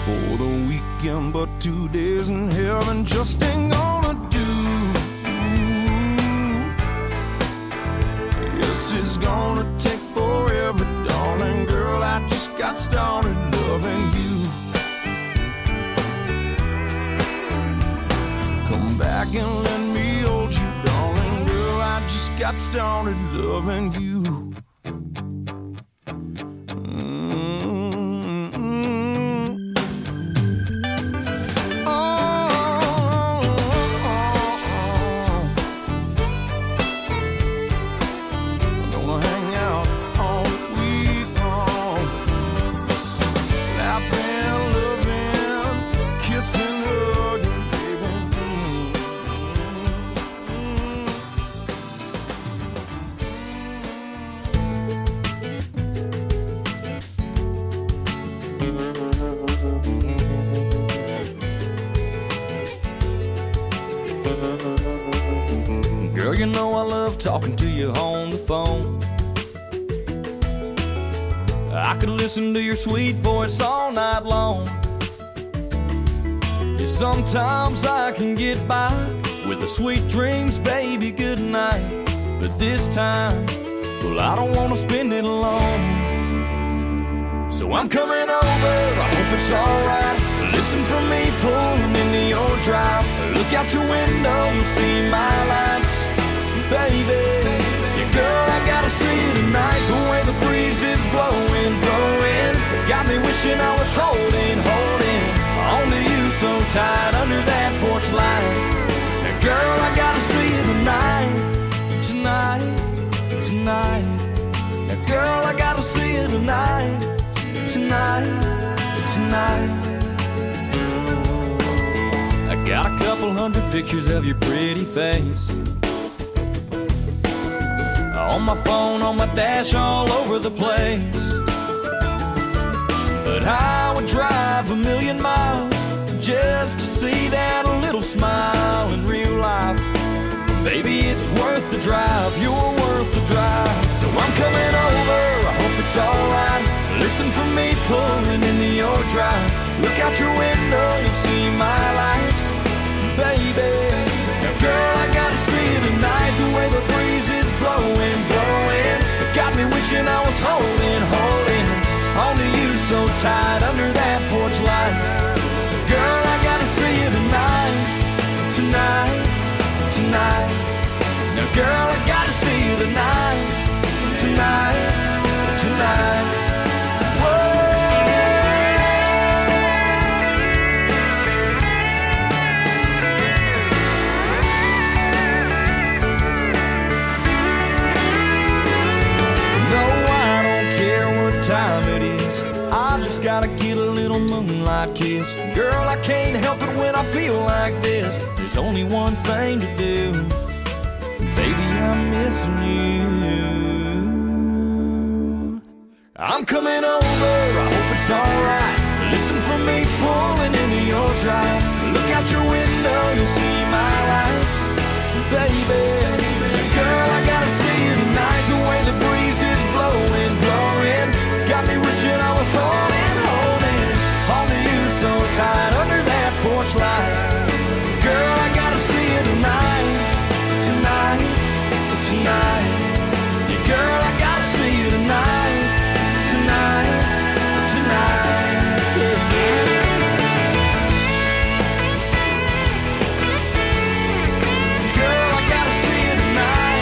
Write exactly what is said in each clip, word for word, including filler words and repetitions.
for the weekend, but two days in heaven just ain't gonna do. Yes, it's gonna take forever, darling girl. I just got started loving you. Come back and let me hold you, darling girl. I just got started loving you. Girl, you know I love talking to you on the phone. I could listen to your sweet voice all night long. Yeah, sometimes I can get by with the sweet dreams, baby, good night. But this time, well, I don't want to spend it alone. So I'm coming over, I hope it's alright. Listen for me pulling into your drive. Look out your window, you'll see my lights. Baby, yeah, girl, I gotta see you tonight. The way the breeze is blowing, blowing, got me wishing I was holding, holding onto you so tight under that porch light. Now, girl, I gotta see you tonight, tonight, tonight. Now, girl, I gotta see you tonight, tonight, tonight. I got a couple hundred pictures of your pretty face on my phone, on my dash, all over the place. But I would drive a million miles just to see that little smile in real life. Baby, it's worth the drive, you're worth the drive. So I'm coming over, I hope it's alright. Listen for me pulling into your drive. Look out your window, you'll see my lights. Baby, now girl, I gotta see you tonight. The way the breeze is blowing, blowing, it got me wishing I was holding, holding onto you so tight under that porch light. Girl, I gotta see you tonight, tonight, tonight. Now girl, I gotta see you tonight, tonight, tonight. Gotta get a little moonlight kiss. Girl, I can't help it when I feel like this. There's only one thing to do. Baby, I'm missing you. I'm coming over, I hope it's alright. Listen for me pulling into your drive. Look out your window, you'll see my lights. Baby, girl, I gotta see you tonight. The way the breeze is blowing, blowing, got me wishing I was holding, onto you so tight under that porch light. Girl, I gotta see you tonight, tonight, tonight. Yeah, girl, I gotta see you tonight, tonight, tonight. Yeah, yeah. Girl, I gotta see you tonight.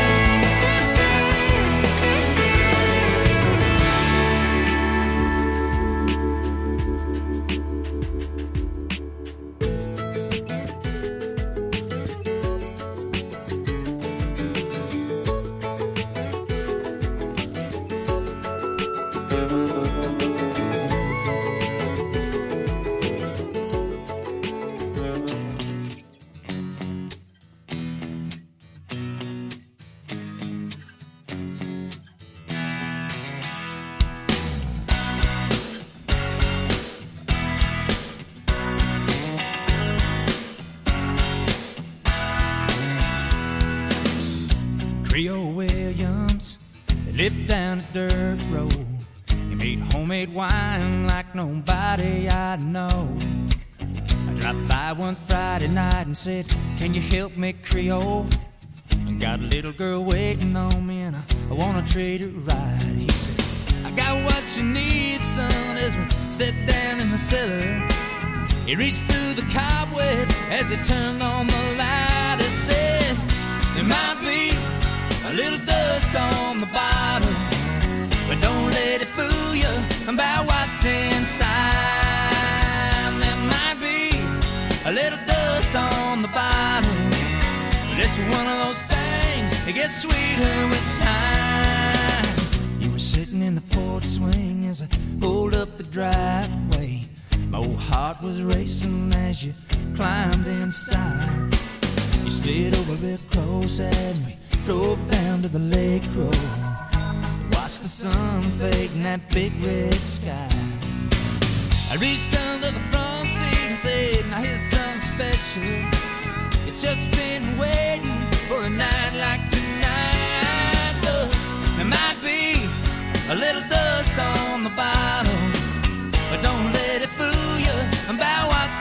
made homemade wine like nobody I know. I dropped by one Friday night and said, can you help me Creole? I got a little girl waiting on me and I, I wanna treat her right. He said, I got what you need, son, as we stepped down in the cellar. He reached through the cobweb as he turned on the light. He said, there might be a little dust on the bottom, but don't let it fool you about what's inside. There might be a little dust on the bottom, but it's one of those things that gets sweeter with time. You were sitting in the porch swing as I pulled up the driveway. My old heart was racing as you climbed inside. You slid over real close as we drove down to the lake road. Watched the sun fade in that big red sky. I reached under the front seat and said, now here's something special. It's just been waiting for a night like tonight. Look, there might be a little dust on the bottom, but don't let it fool you about what's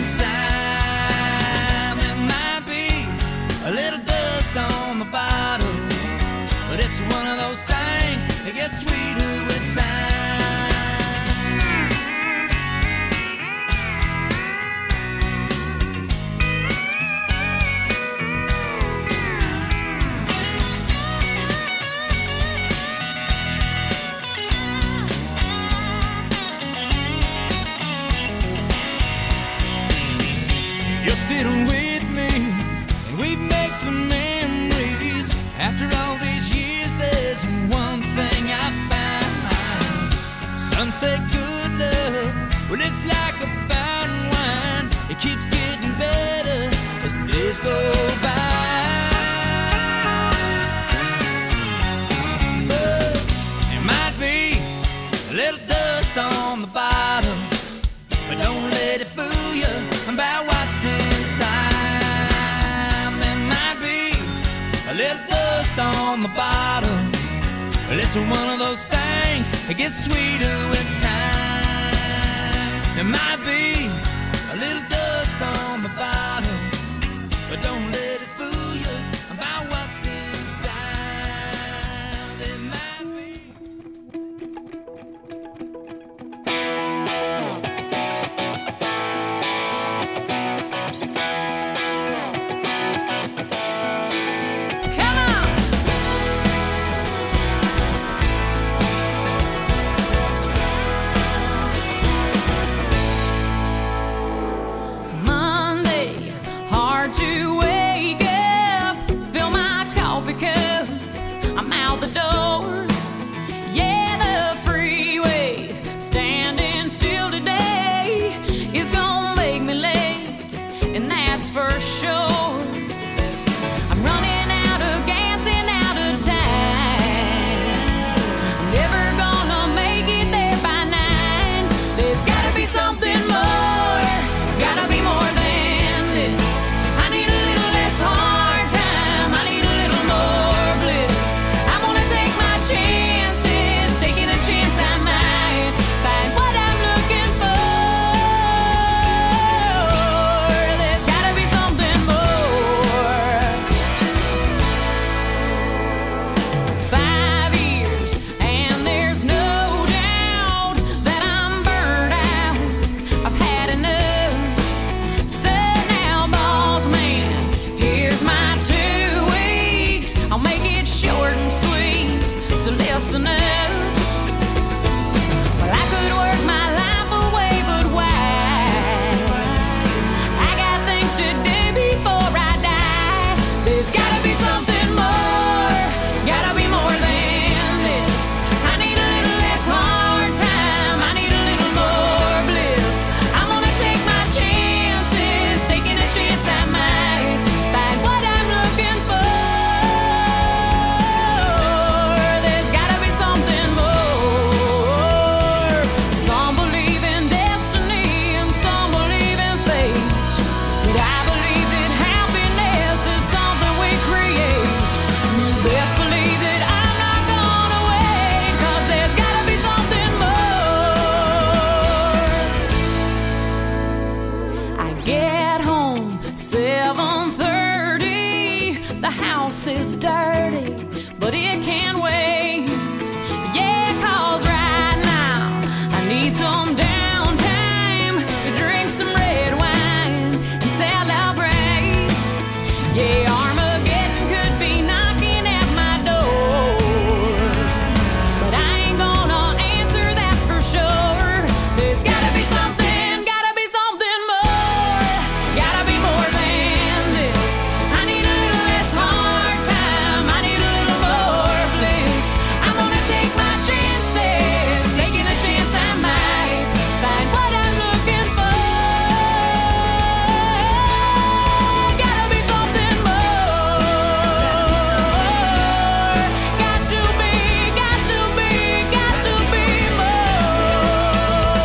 inside. There might be a little dust on the bottom, but it's one of those things that gets sweeter with time. You're still with me, and we've made some memories. After all these years, there's one thing I found. Some say good love, well, it's like a fine wine. It keeps getting better as the days go by. But there might be a little dust on the bottom, but don't let it fool you about what's inside. There might be a little dust on the bottom, but it's one of those things that gets sweeter with time. There might be a little dust on the bottom, but don't let it fool you about what's inside. There might be. Something more, gotta be more than this. I need a little The house is dirty, but it can wait. Yeah, 'cause right now I need some downtime to drink some red wine and celebrate. Yeah, Armageddon could be knocking at my door, but I ain't gonna answer, that's for sure. There's gotta be something, gotta be something more, gotta be more than this. I need a little less hard time, I need a little more bliss. I'm gonna take my chances, taking a chance I might find what I'm looking for. Gotta be something more. Got to be, got to be, got to be more.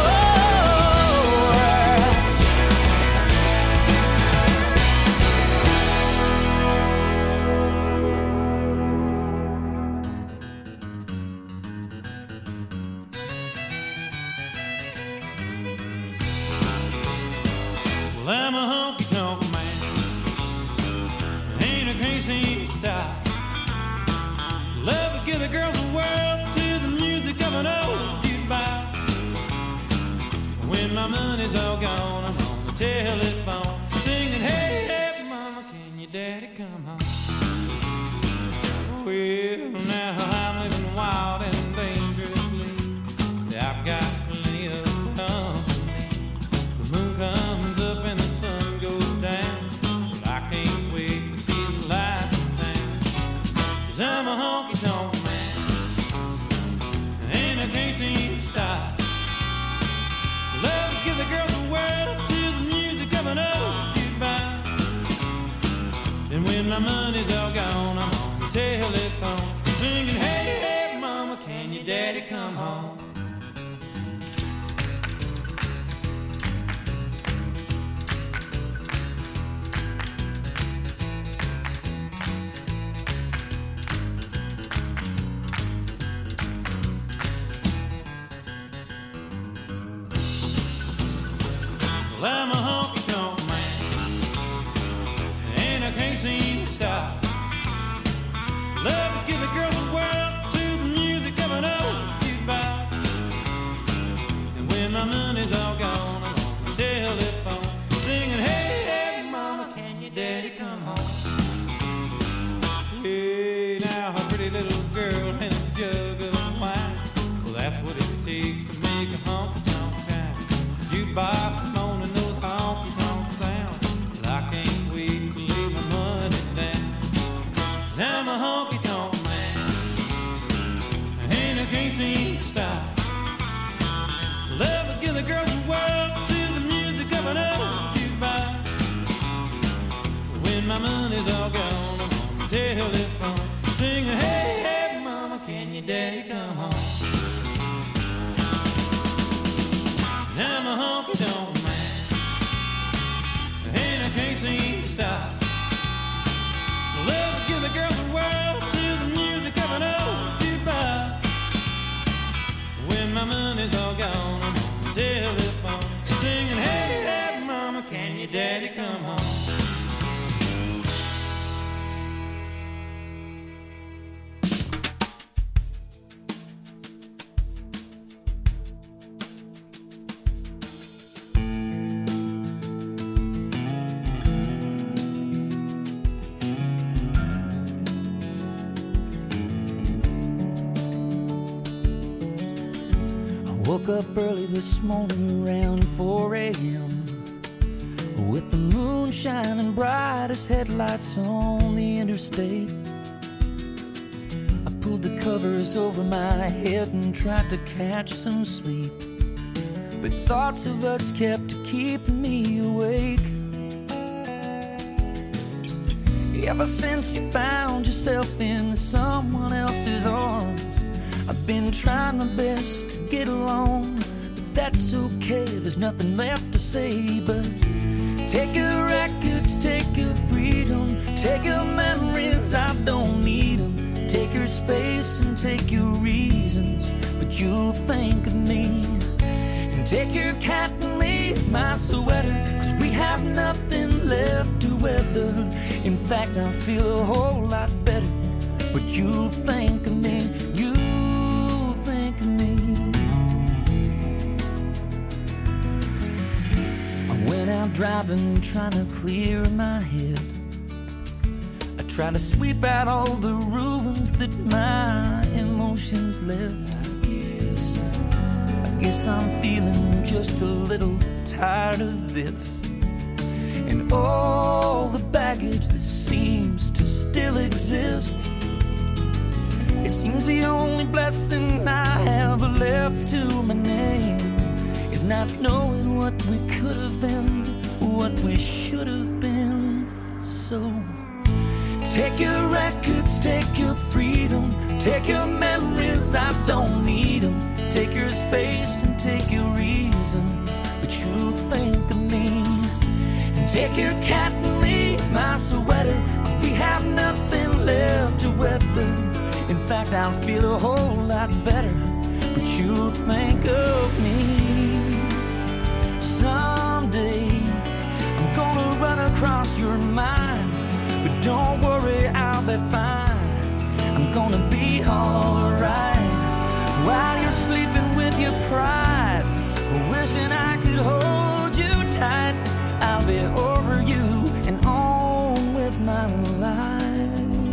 Well, I'm a honky-tonk man, ain't a crazy style. Love to give the girls the world to the music of an old jukebox. When my money's all gone, I'm on the telephone singing, hey, hey, mama, can your daddy come home? Well, now I'm living wild and dangerously. I've got plenty of company. The moon comes up and the sun goes down, but I can't wait to see the light in town. 'Cause I'm a honky-tonk man, and I can't seem to stop. Love to give the girls the world to the music of an old jukebox. And when my money's all gone, I'm on the telephone singing, hey, hey, mama, can your daddy come home? Well, I'm a honky-tonk man, and I can't seem to stop. Love to give the girls the world to the music of an old jukebox. And when my money's all gone, I'm on the telephone singing, hey, hey, mama, can your daddy come home? Hey, now a pretty little girl and a jug of wine, well, that's what it takes to make a honky-tonk time. Jukebox moaning those honky-tonk sounds, but I can't wait to lay my money down. 'Cause I'm a honky-tonk man, and I can't seem to stop. Love to give the girls the world to the music of an old jukebox. When my money's all gone, I'm on the telephone singing, hey, hey, mama, can your daddy come home? I'm a honky-tonk man, and I can't seem to stop. Love to give the girls the world to the music of an old jukebox. When my money's all gone, I'm on the telephone singing, hey, hey, mama, can your daddy come home? Woke up early this morning around four a.m. with the moon shining bright as headlights on the interstate. I pulled the covers over my head and tried to catch some sleep, but thoughts of us kept keeping me awake. Ever since you found yourself in someone else's arms, I've been trying my best to get along, but that's okay, there's nothing left to say. But take your records, take your freedom, take your memories, I don't need them. Take your space and take your reasons, but you'll think of me. And take your cat and leave my sweater, 'cause we have nothing left to weather. In fact, I feel a whole lot better. But you think of me, you think of me. I went out driving, trying to clear my head. I tried to sweep out all the ruins that my emotions left. I guess I'm feeling just a little tired of this, and all the baggage that seems to still exist. It seems the only blessing I have left to my name is not knowing what we could have been, what we should have been. So take your records, take your freedom, take your memories, I don't need them. Take your space and take your reasons, but you think of me. And take your cat and leave my sweater, 'cause we have nothing left to weather. In fact, I feel a whole lot better, but you think of me. Someday I'm gonna run across your mind, but don't worry, I'll be fine. I'm gonna be alright while you're sleeping with your pride, wishing I could hold you tight. I'll be over you and on with my life.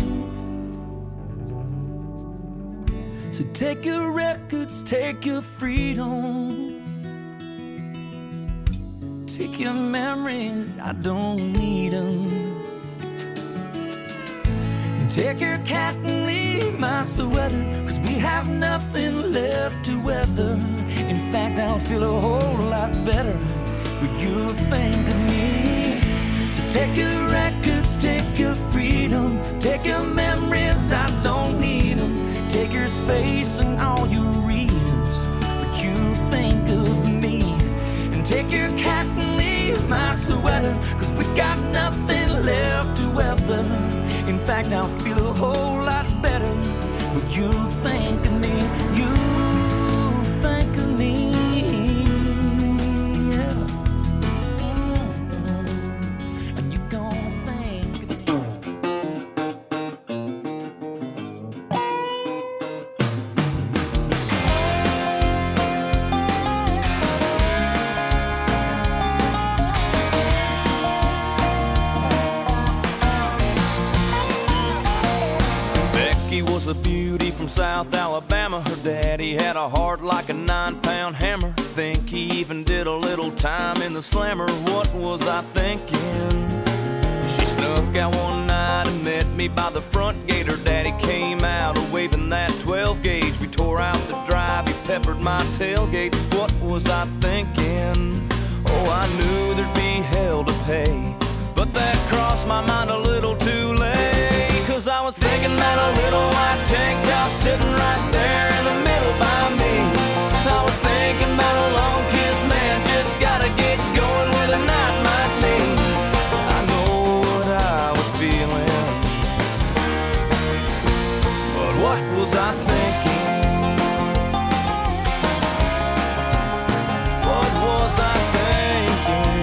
So take your records, take your freedom, take your memories, I don't need them. Take your cat and leave my sweater, 'cause we have nothing left to weather. In fact, I'll feel a whole lot better when you think of me. So take your records, take your freedom, take your memories, I don't need them. Take your space and all your reasons, but you think of me. And take your cat and leave my sweater, 'cause we got nothing left to weather. In fact, I'll feel a whole lot better when you think of me. You think of me, yeah. And you gonna think of me. Was a beauty from South Alabama. Her daddy had a heart like a nine-pound hammer. Think he even did a little time in the slammer. What was I thinking? She snuck out one night and met me by the front gate. Her daddy came out waving that twelve gauge. We tore out the drive, he peppered my tailgate. What was I thinking? Oh, I knew there'd be hell to pay, but that crossed my mind a little too late. 'Cause I was thinking about a little white tank top sitting right there in the middle by me. I was thinking about a long kiss, man, just gotta get going where the night might lead. I know what I was feeling, but what was I thinking? What was I thinking?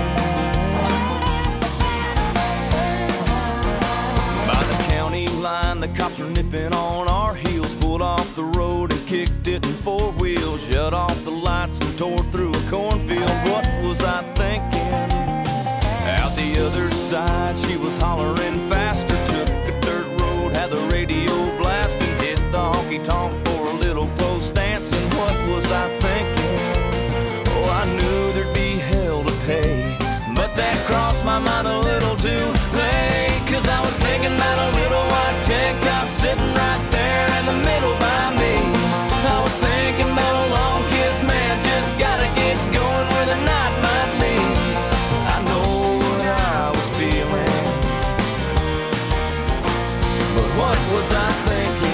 By the county line, the cops were nipping on our heels. Pulled off the road and kicked it in four wheels. Shut off the lights and tore through a cornfield. What was I thinking? Out the other side, she was hollering faster. Took a dirt road, had the radio blasting. Hit the honky-tonk for a little close dancing. What was I thinking? Oh, I knew there'd be hell to pay, but that crossed my mind a little too late. 'Cause I was thinking about a little white tank top sitting right there in the middle by me. I was thinking about a long kiss, man, just gotta get going where the night might lead. I know what I was feeling, but what was I thinking?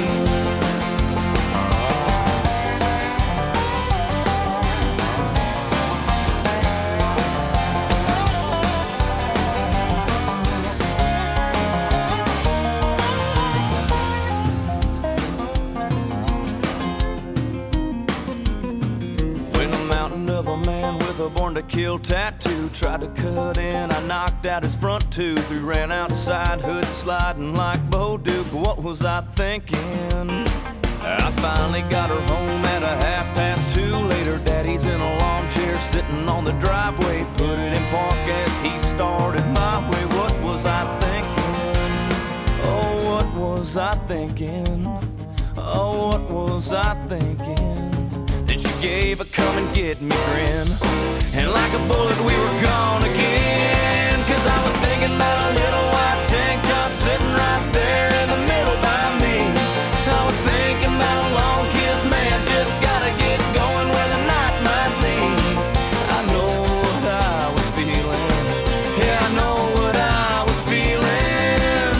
Born to kill tattoo tried to cut in. I knocked out his front tooth. We ran outside, hood sliding like Bo Duke. What was I thinking? I finally got her home at a half past two. Later, Daddy's in a lawn chair sitting on the driveway. Put it in park as he started my way. What was I thinking? Oh, what was I thinking? Oh, what was I thinking? Then she gave a come and get me grin, and like a bullet we were gone again. Cause I was thinking about a little white tank top sitting right there in the middle by me. I was thinking about a long kiss, man, just gotta get going where the night might be. I know what I was feeling, yeah, I know what I was feeling.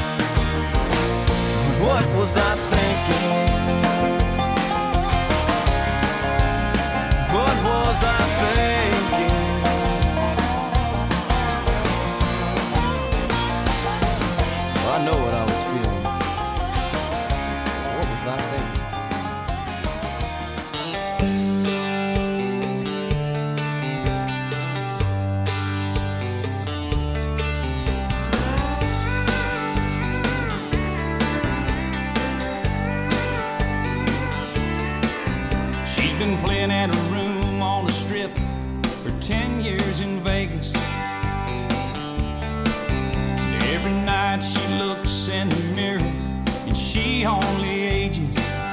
What was I thinking? What was I thinking? I know what I was feeling. What was I thinking? She's been playing at a room on the strip for ten years in Vegas. And every night she looks in the mirror and she only ages.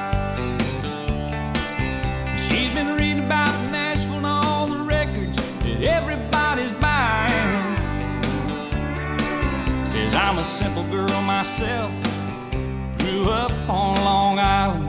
She's been reading about Nashville and all the records that everybody's buying. Says I'm a simple girl myself, grew up on Long Island.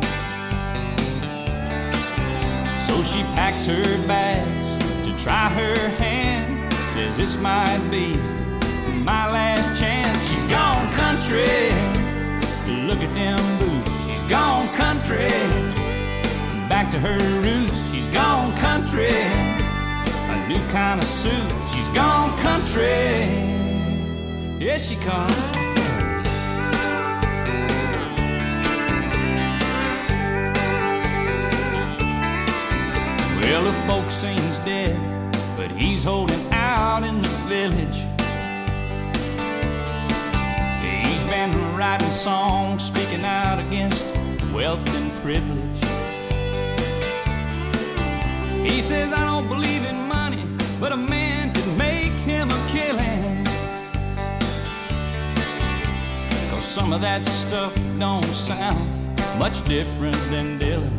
So she packs her bags to try her hand. Says this might be my last chance. She's gone country, look at them boots. She's gone country, back to her roots. She's gone country, a new kind of suit. She's gone country, yes she comes. Well, the folk sings dead, but he's holding out in the village. He's been writing songs, speaking out against wealth and privilege. He says, I don't believe in money, but a man could make him a killing. Cause some of that stuff don't sound much different than Dylan.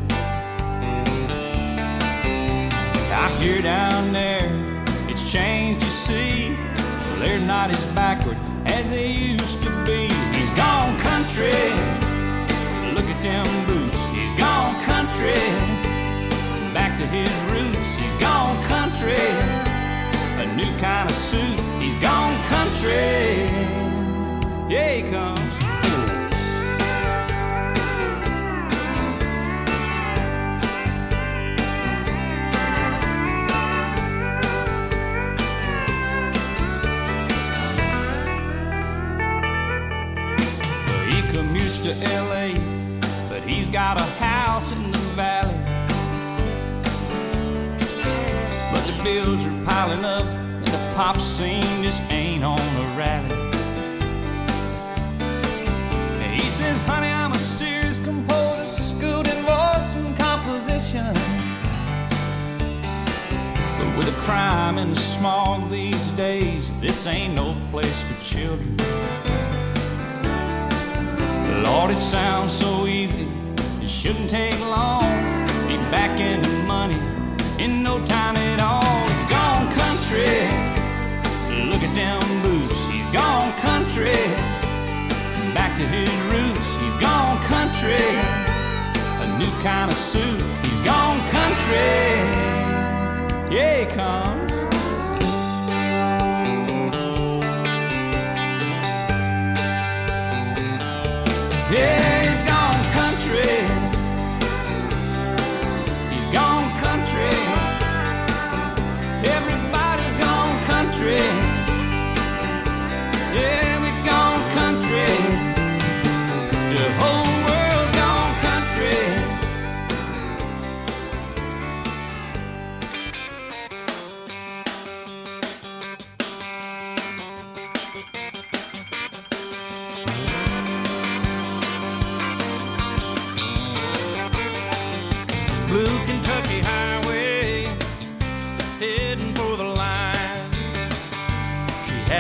I hear down there, it's changed, you see. Well, they're not as backward as they used to be. He's gone country, look at them boots. He's gone country, back to his roots. He's gone country, a new kind of suit. He's gone country, yeah he comes. To L A, but he's got a house in the valley. But the bills are piling up and the pop scene just ain't on a rally. And he says, honey, I'm a serious composer, schooled in voice and composition. But with the crime and the smog these days, this ain't no place for children. Lord, it sounds so easy, it shouldn't take long. Be back in the money in no time at all. He's gone country, look at them boots. He's gone country, back to his roots. He's gone country, a new kind of suit. He's gone country, yeah he comes. Yeah, he's gone country. He's gone country. Everybody's gone country. Yeah, we've gone country. The whole world's gone country.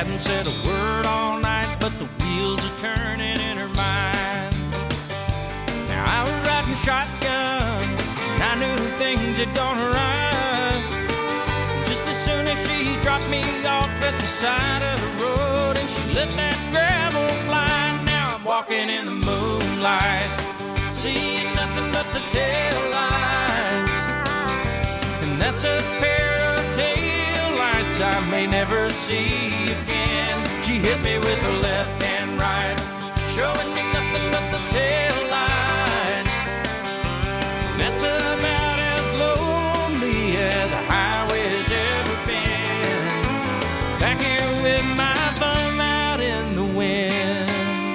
hadn't said a word all night, but the wheels are turning in her mind. Now I was riding shotgun, and I knew things had gone right. Just as soon as she dropped me off at the side of the road, and she let that gravel fly. Now I'm walking in the moonlight, seeing nothing but the tail lights. And that's a pair of tail lights I may never see again. She hit me with her left and right, showing me nothing but the tail lights. That's about as lonely as a highway's ever been. Back here with my thumb out in the wind.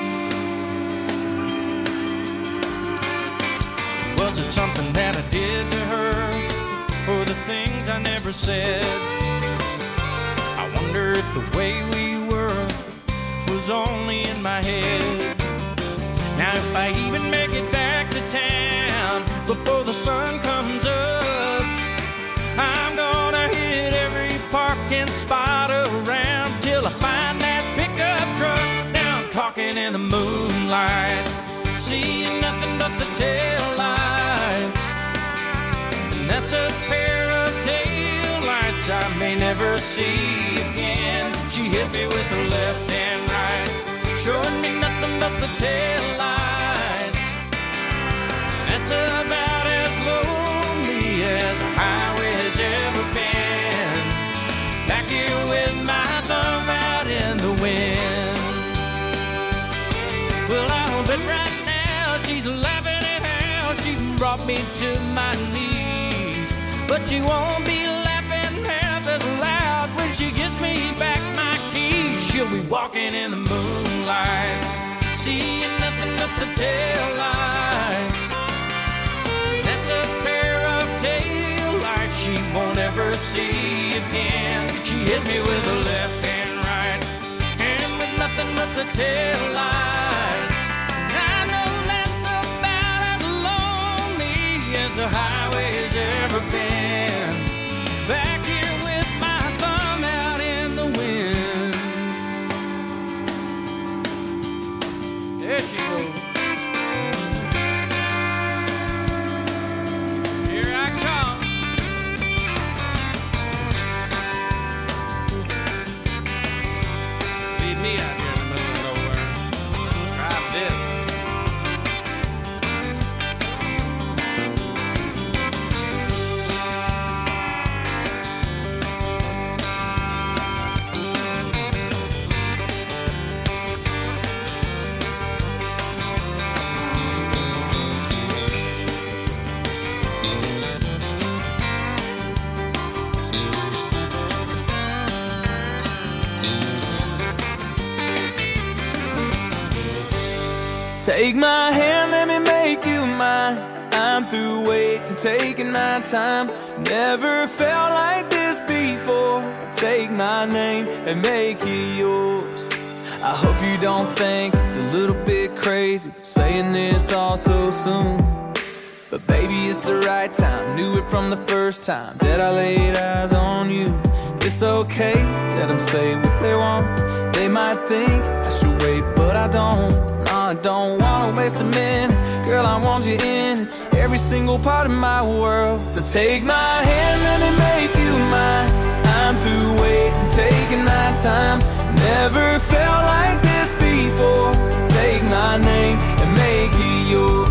Was it something that I did to her, or the things I never said? I wonder if the way we were was only in my head. Now if I even make it back to town before the sun comes up, I'm gonna hit every parking spot around till I find that pickup truck. Now I'm talking in the moonlight, seeing nothing but the tail lights. And that's a pair of tail lights I may never see again. She hit me with her left and right, showing me nothing but the tail lights. That's about as lonely as a highway has ever been. Back here with my thumb out in the wind. Well, I'll bet right now she's laughing at how she brought me to my knees. But she won't be laughing half as loud when she gives me back my keys. She'll be walking in the moonlight, seeing nothing but the tail lights. That's a pair of tail lights she won't ever see again. She hit me with her left and right, and with nothing but the tail lights. I know that's about as lonely as the highway's ever been. Back here with my thumb out in the wind. There she goes. Here I come. Leave me out here in the middle of nowhere. Drive this. Take my hand, let me make you mine. I'm through waiting, taking my time. Never felt like this before. Take my name and make it yours. I hope you don't think it's a little bit crazy saying this all so soon. But baby, it's the right time. Knew it from the first time that I laid eyes on you. It's okay, let them say what they want. They might think I should wait, but I don't. I don't wanna waste a minute. Girl, I want you in every single part of my world. So take my hand, let me make you mine. I'm through waiting, taking my time. Never felt like this before. Take my name and make it yours.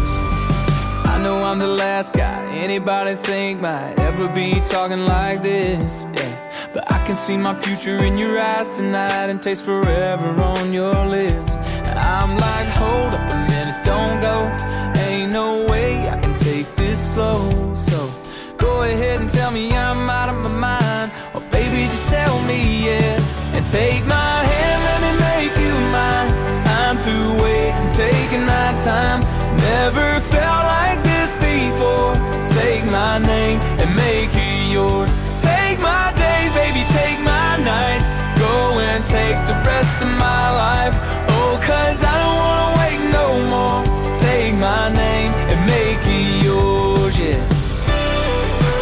I know I'm the last guy anybody think might ever be talking like this, yeah. But I can see my future in your eyes tonight and taste forever on your lips. And I'm like, hold up a minute, don't go. Ain't no way I can take this slow. So go ahead and tell me I'm out of my mind, or baby, just tell me yes. And take my hand, let me make you mine. I'm through waiting, taking my time. Never felt like this before. Take my name and make it yours. Take my days, baby, take my nights. Go and take the rest of my life. Oh, cause I don't wanna wait no more. Take my name and make it yours, yeah.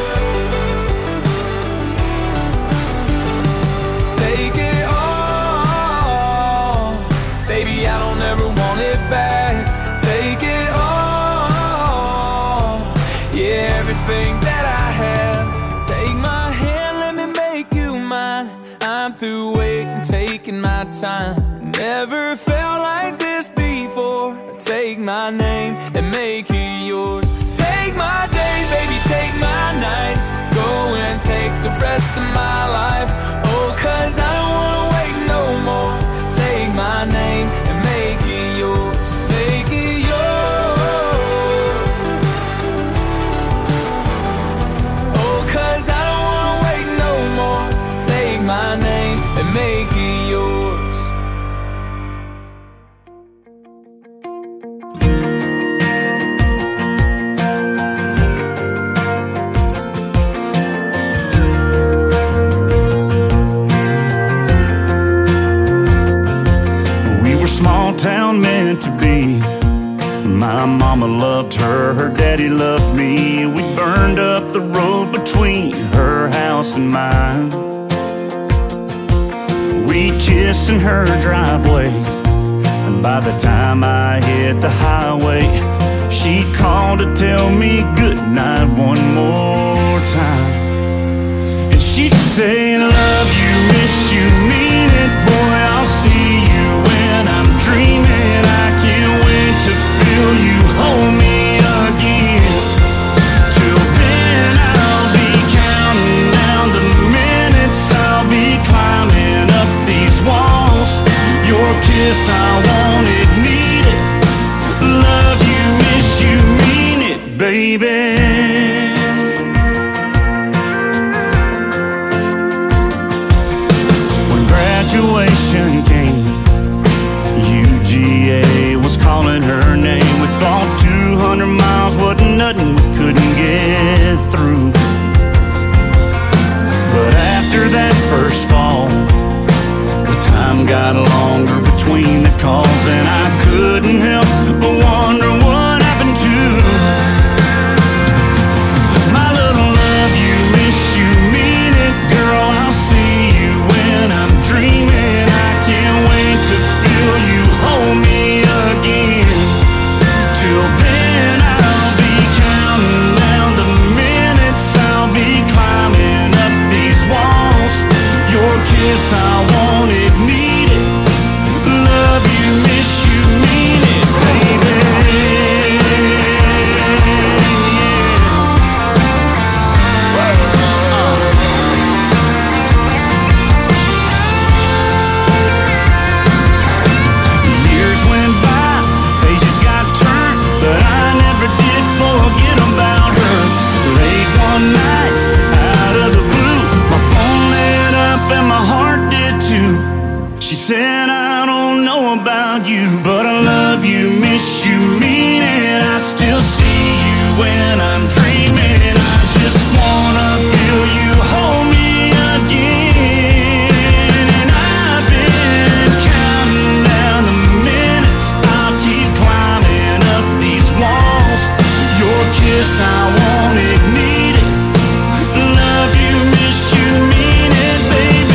Take it all. never want it back. Take it all, yeah, everything that I have. Take my hand, let me make you mine. I'm through waiting, taking my time. Never felt like this before. Take my name and make it yours. Take my days, baby, take my nights. Go and take the rest of my life. Oh, cause I don't wanna wait no more. Take my name and make it yours. Make it yours. Oh, cause I don't wanna wait no more. Take my name and make it yours. Town meant to be. My mama loved her, her daddy loved me. We burned up the road between her house and mine. We kissed in her driveway, and by the time I hit the highway, she called to tell me goodnight one more time. And she'd say, love you, miss you, mean it, boy, I'll see you when I'm dreaming. I can't wait to feel you hold me again. Till then I'll be counting down the minutes. I'll be climbing up these walls. Your kiss, I want it, need it. Love you, miss you, mean it, baby. Graduation came, U G A was calling her name. We thought two hundred miles wasn't nothing we couldn't get through. But after that first fall, the time got longer between the calls, and I couldn't help but wonder what happened to my little love you, miss you, mean it, girl, I'll see you when I'm dreaming. I can't wait to feel you hold me again. Till then I'll be counting down the minutes. I'll be climbing up these walls. Your kiss, I want it, need it. Love you, miss you, mean it, baby. She said, I don't know about you, but I love you, miss you, mean it. I still see you when I'm dreaming. I just wanna feel you hold me again. And I've been counting down the minutes. I'll keep climbing up these walls. Your kiss, I want it, need it. Love you, miss you, mean it, baby.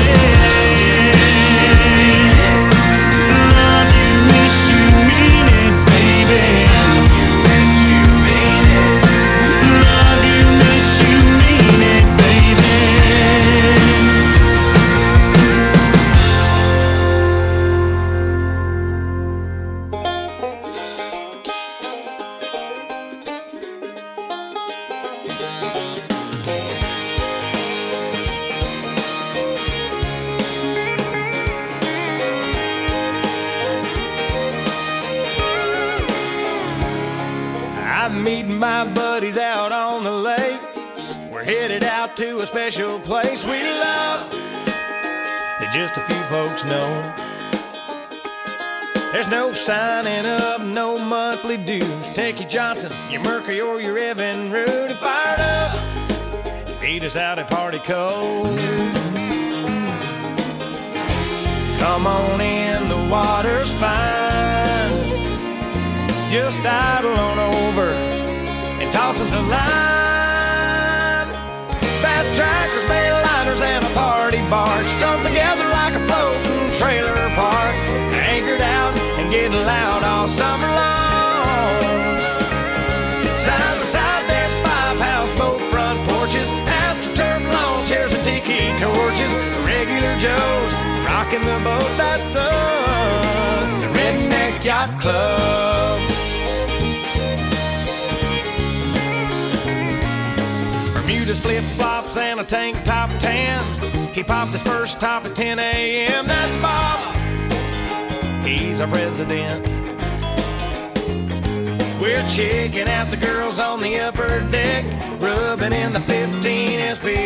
I'm meeting my buddies out on the lake. We're headed out to a special place we love that just a few folks know. There's no signing up, no monthly dues. Take your Johnson, your Mercury, or your Evan Rude and fired up. Meet us out at Party Cove. Come on in, the water's fine. Just idle on over and toss us a line. Fast tractors, mainliners, and a party barge strung together like a floating trailer park. Anchored out and getting loud all summer long. Side by side, there's five houseboat front porches, AstroTurf lawn chairs and tiki torches. Regular Joes rocking the boat, that's us, the Redneck Yacht Club. Bermuda's flip-flops and a tank top tan. He popped his first top at ten a.m. That's Bob, he's our president. We're checking out the girls on the upper deck, rubbing in the fifteen S P